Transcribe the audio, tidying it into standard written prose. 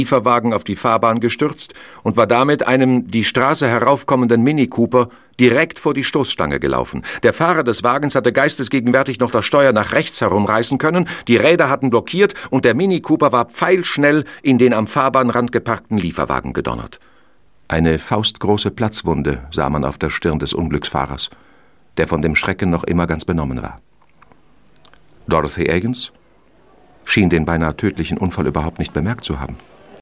Lieferwagen auf die Fahrbahn gestürzt und war damit einem die Straße heraufkommenden Mini Cooper direkt vor die Stoßstange gelaufen. Der Fahrer des Wagens hatte geistesgegenwärtig noch das Steuer nach rechts herumreißen können, die Räder hatten blockiert und der Mini Cooper war pfeilschnell in den am Fahrbahnrand geparkten Lieferwagen gedonnert. Eine faustgroße Platzwunde sah man auf der Stirn des Unglücksfahrers, der von dem Schrecken noch immer ganz benommen war. Dorothy Eggins schien den beinahe tödlichen Unfall überhaupt nicht bemerkt zu haben.